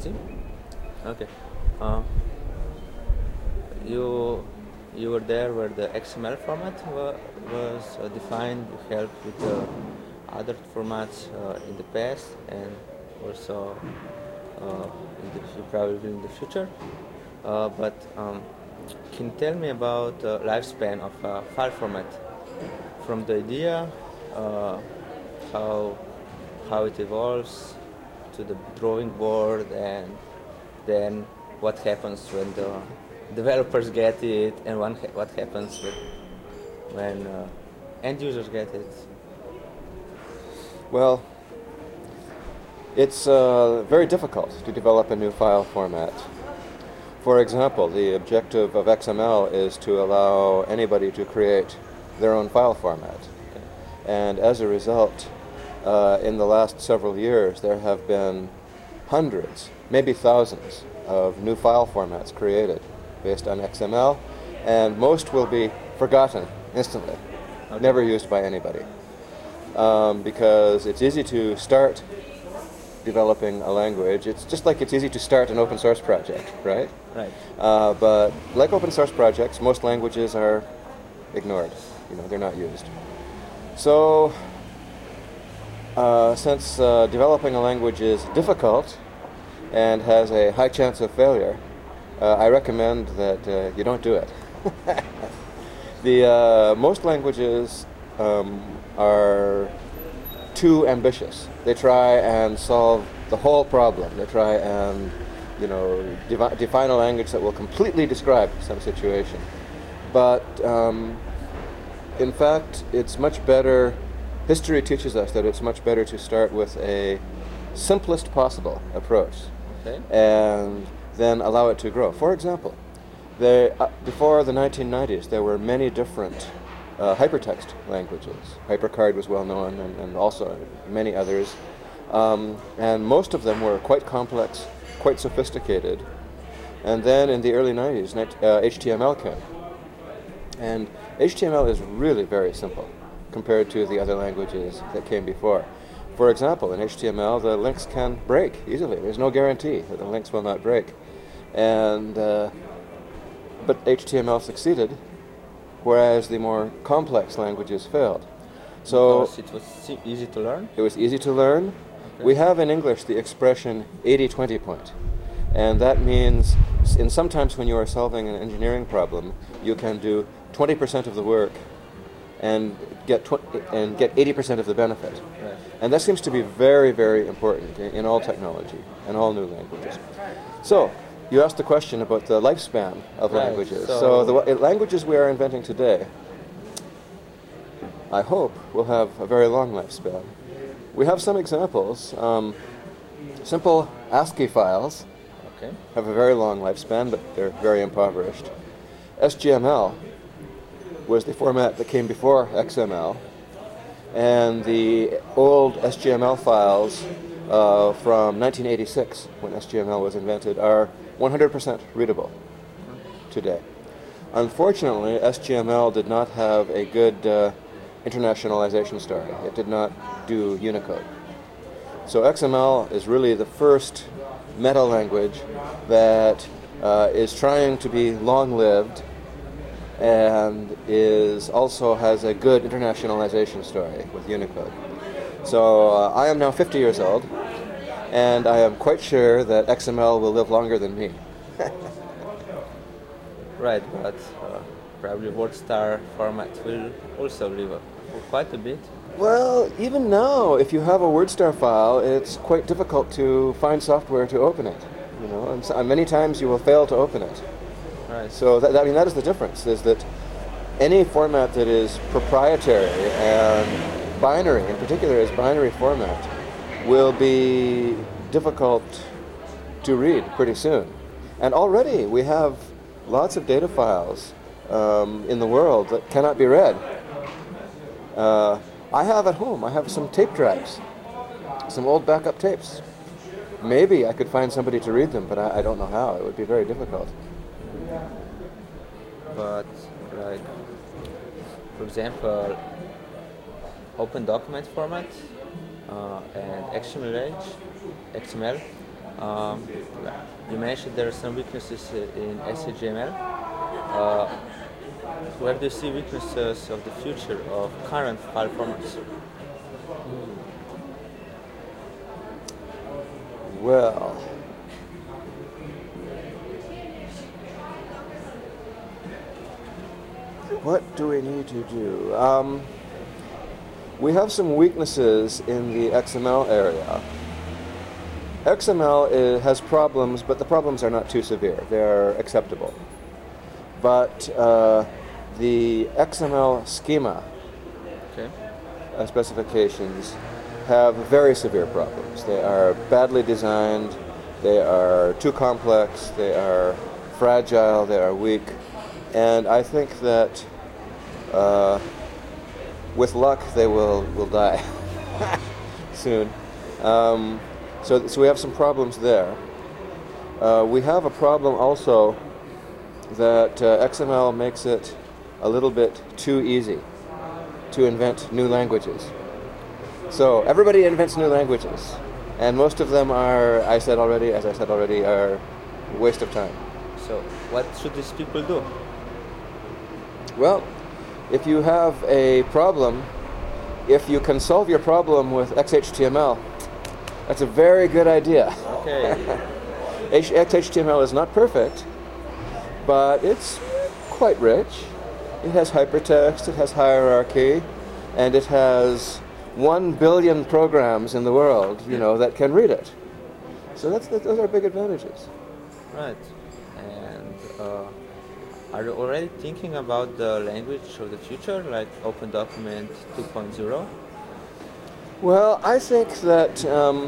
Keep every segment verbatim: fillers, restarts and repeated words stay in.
see. Okay. Uh, you you were there where the X M L format wa- was uh, defined. You helped with the other formats uh, in the past, and also uh, in the, fu- probably in the future. Uh, but um, can you tell me about the lifespan of a file format from the idea, uh, how how it evolves to the drawing board, and then what happens when the developers get it, and one ha- what happens with, when uh, end users get it. Well, it's uh, very difficult to develop a new file format. For example, the objective of X M L is to allow anybody to create their own file format. Okay. And as a result, uh, in the last several years, there have been hundreds, maybe thousands, of new file formats created based on X M L, and most will be forgotten instantly, Okay. never used by anybody. Um, because it's easy to start developing a language. It's just like it's easy to start an open source project, right? Right. Uh, but like open source projects, most languages are ignored. You know, they're not used. So, uh, since uh, developing a language is difficult and has a high chance of failure, uh, I recommend that uh, you don't do it. the uh, most languages um, are too ambitious. They try and solve the whole problem. They try and, you know, devi- define a language that will completely describe some situation. But um, in fact, it's much better. History teaches us that it's much better to start with a simplest possible approach, Okay. and then allow it to grow. For example, there, uh, before the nineteen nineties, there were many different uh, hypertext languages. HyperCard was well known, and, and also many others. Um, and most of them were quite complex, quite sophisticated. And then in the early nineties, uh, H T M L came. And H T M L is really very simple compared to the other languages that came before. For example, in H T M L, the links can break easily. There's no guarantee that the links will not break. And uh, but H T M L succeeded, whereas the more complex languages failed. So Because it was si- easy to learn. it was easy to learn. Okay. We have in English the expression eighty twenty point. And that means, s- in sometimes when you are solving an engineering problem, you can do twenty percent of the work and get tw- and get eighty percent of the benefit. Right. And that seems to be very, very important in, in all technology and all new languages. So, you asked the question about the lifespan of Right, languages. so- So, the w- languages we are inventing today, I hope, will have a very long lifespan. We have some examples. Um, simple ASCII files Okay. have a very long lifespan, but they're very impoverished. S G M L was the format that came before X M L, and the old S G M L files uh, from nineteen eighty-six, when S G M L was invented, are one hundred percent readable today. Unfortunately, S G M L did not have a good uh, internationalization story. It did not do Unicode. So X M L is really the first meta language that uh, is trying to be long-lived and is also has a good internationalization story with Unicode. So uh, I am now fifty years old, and I am quite sure that X M L will live longer than me. Right, but uh, probably WordStar format will also live uh, for quite a bit. Well, even now, if you have a WordStar file, it's quite difficult to find software to open it. You know, and, so, and many times you will fail to open it. Right. So that, I mean, that is the difference: is that any format that is proprietary and binary, in particular, is binary format, will be difficult to read pretty soon. And already we have lots of data files um, in the world that cannot be read. Uh, I have at home, I have some tape drives, some old backup tapes. Maybe I could find somebody to read them, but I, I don't know how. It would be very difficult. But like, for example, open document format uh, and X M L, X M L Um, you mentioned there are some weaknesses uh, in S H T M L. Uh, where do you see weaknesses of the future of current file formats? Well, what do we need to do? Um, we have some weaknesses in the X M L area. X M L is, has problems, but the problems are not too severe. They're acceptable. But uh, the X M L schema Okay. uh, specifications have very severe problems. They are badly designed, they are too complex, they are fragile, they are weak, and I think that uh, with luck they will, will die soon. Um, so, so we have some problems there. Uh, we have a problem also that uh, X M L makes it a little bit too easy to invent new languages. So everybody invents new languages, and most of them are, I said already, as I said already, are a waste of time. So what should these people do? Well, if you have a problem, if you can solve your problem with X H T M L, that's a very good idea. Okay. X H T M L is not perfect, but it's quite rich. It has hypertext, it has hierarchy, and it has one billion programs in the world, you know, that can read it. So that's, that, those are big advantages. Right. And uh, are you already thinking about the language of the future, like Open Document two point oh? Well, I think that um,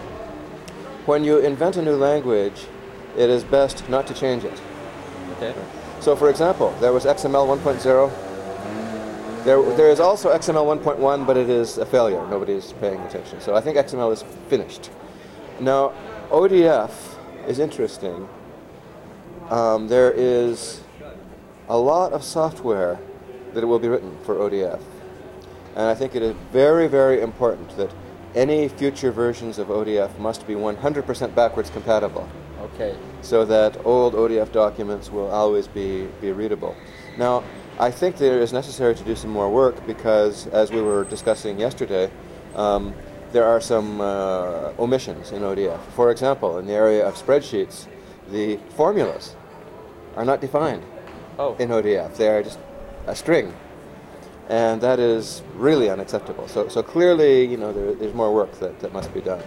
when you invent a new language, it is best not to change it. Okay. So, for example, there was X M L one point oh. There, there is also X M L one point one, but it is a failure. Nobody's paying attention. So I think X M L is finished. Now, O D F is interesting. Um, there is a lot of software that will be written for O D F. And I think it is very, very important that any future versions of O D F must be one hundred percent backwards compatible. Okay. So that old O D F documents will always be, be readable. Now, I think that it is necessary to do some more work because, as we were discussing yesterday, um, there are some uh, omissions in O D F. For example, in the area of spreadsheets, the formulas are not defined Oh. in O D F. They are just a string. And that is really unacceptable. So, so clearly, you know, there, there's more work that, that must be done.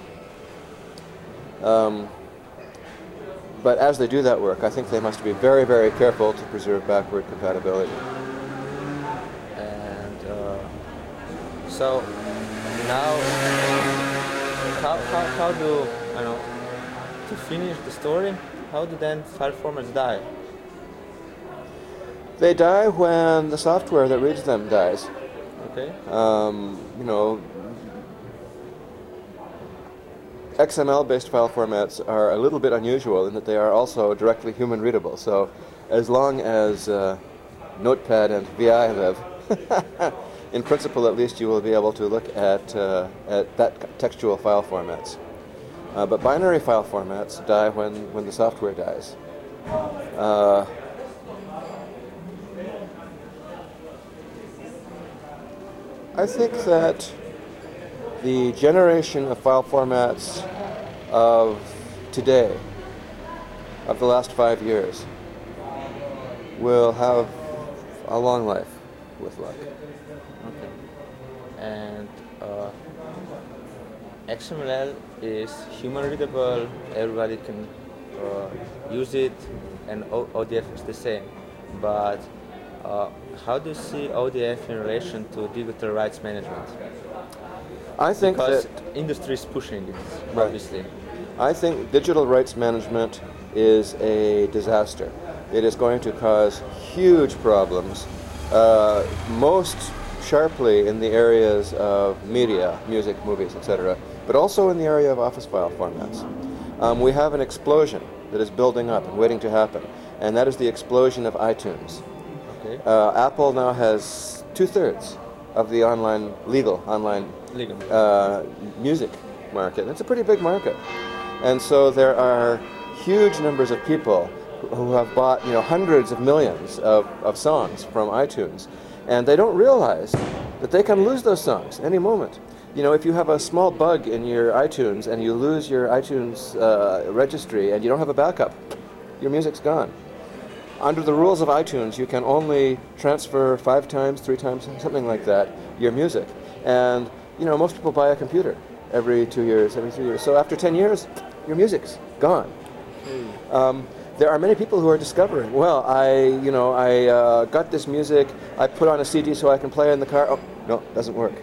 Um, But as they do that work, I think they must be very, very careful to preserve backward compatibility. And uh, so now, how, how, how do, I know, to finish the story, how do then file formats die? They die when the software that reads them dies. Okay. Um, you know, X M L-based file formats are a little bit unusual in that they are also directly human readable. So as long as uh, Notepad and V I live, in principle at least, you will be able to look at, uh, at that textual file formats. Uh, but binary file formats die when, when the software dies. Uh, I think that the generation of file formats of today, of the last five years, will have a long life with luck. Okay. And uh, X M L is human readable, everybody can uh, use it, and o- ODF is the same. But uh, how do you see O D F in relation to digital rights management? I think Because that industry is pushing it, Right. obviously. I think digital rights management is a disaster. It is going to cause huge problems, uh, most sharply in the areas of media, music, movies, et cetera, but also in the area of office file formats. Um, we have an explosion that is building up and waiting to happen, and that is the explosion of iTunes. Okay. Uh, Apple now has two-thirds of the online, legal online Legal. uh, music market. It's a pretty big market. And so there are huge numbers of people who have bought, you know, hundreds of millions of, of songs from iTunes, and they don't realize that they can lose those songs any moment. You know, if you have a small bug in your iTunes and you lose your iTunes uh, registry and you don't have a backup, your music's gone. Under the rules of iTunes, you can only transfer five times, three times, something like that, your music. And, you know, most people buy a computer every two years, every three years. So after ten years, your music's gone. Mm. Um, there are many people who are discovering, well, I, you know, I uh, got this music, I put on a C D so I can play it in the car. Oh, no, it doesn't work.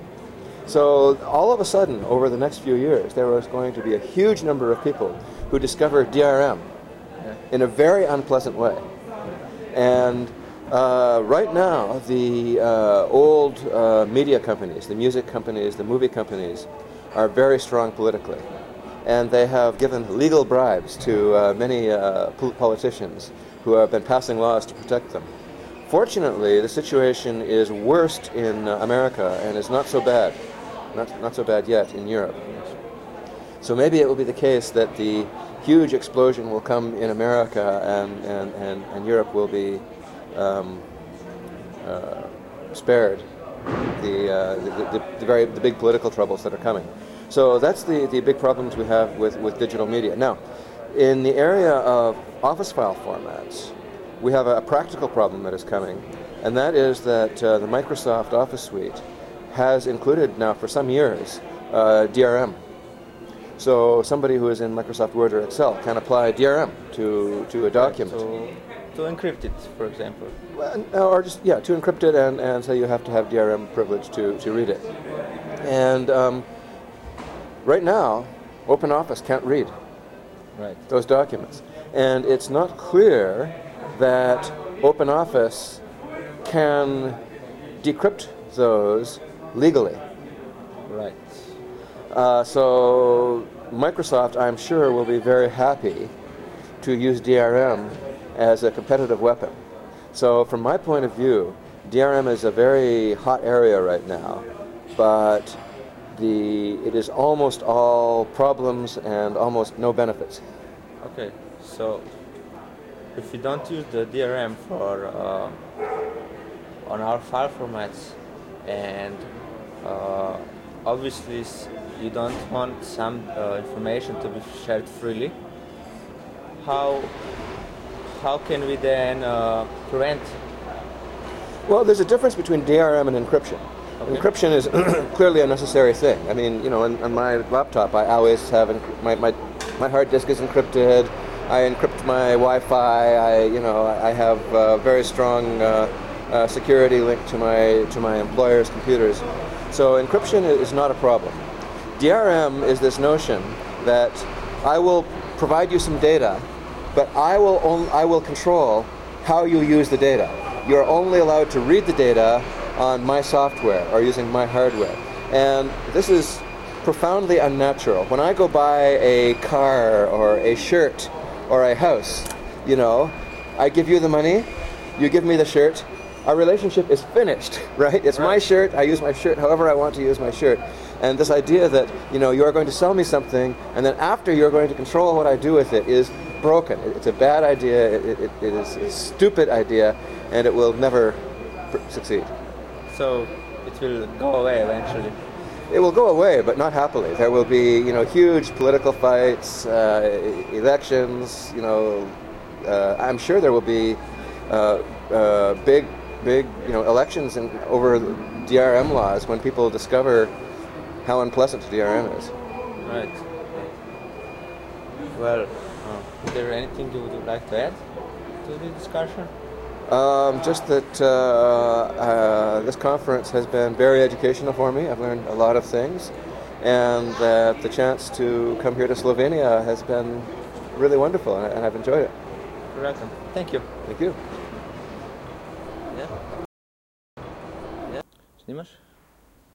So all of a sudden, over the next few years, there was going to be a huge number of people who discovered D R M yeah. in a very unpleasant way. And uh, right now, the uh, old uh, media companies, the music companies, the movie companies, are very strong politically. And they have given legal bribes to uh, many uh, politicians who have been passing laws to protect them. Fortunately, the situation is worst in uh, America and is not so bad, not, not so bad yet in Europe. So maybe it will be the case that the huge explosion will come in America and, and, and, and Europe will be um, uh, spared the, uh, the, the, the, very, the big political troubles that are coming. So that's the, the big problems we have with, with digital media. Now, in the area of office file formats, we have a, a practical problem that is coming, and that is that uh, the Microsoft Office Suite has included now for some years uh, D R M. So somebody who is in Microsoft Word or Excel can apply D R M to, to a document. Right, to, to encrypt it, for example. Well, or just, yeah, to encrypt it and, and say you have to have D R M privilege to, to read it. And um, right now, OpenOffice can't read right. those documents. And it's not clear that OpenOffice can decrypt those legally. Right. Uh, so Microsoft, I'm sure, will be very happy to use D R M as a competitive weapon. So from my point of view, D R M is a very hot area right now, but the it is almost all problems and almost no benefits. Okay, so if we don't use the D R M for uh, on our file formats, and uh, obviously you don't want some uh, information to be shared freely, how how can we then uh, prevent? Well, there's a difference between D R M and encryption. Okay. Encryption is clearly a necessary thing. I mean, you know, on, on my laptop, I always have enc- my, my my hard disk is encrypted. I encrypt my Wi-Fi. I, you know, I have a very strong uh, uh, security link to my to my employer's computers. So encryption is not a problem. D R M is this notion that I will provide you some data, but I will on, I will control how you use the data. You're only allowed to read the data on my software or using my hardware. And this is profoundly unnatural. When I go buy a car or a shirt or a house, you know, I give you the money, you give me the shirt, our relationship is finished, right? It's right. My shirt, I use my shirt however I want to use my shirt. And this idea that, you know, you're going to sell me something and then after you're going to control what I do with it is broken. It's a bad idea, it, it, it is a stupid idea, and it will never pr- succeed. So it will go away eventually. It will go away, but not happily. There will be, you know, huge political fights, uh, elections. You know, uh, I'm sure there will be uh, uh, big, big, you know, elections in, over D R M laws when people discover how unpleasant D R M is. Right. Well, uh, is there anything you would like to add to the discussion? Um, just that uh, uh, this conference has been very educational for me. I've learned a lot of things, and that the chance to come here to Slovenia has been really wonderful, and I've enjoyed it. You're welcome. Thank you. Thank you. Yeah. Yeah. Snimaš?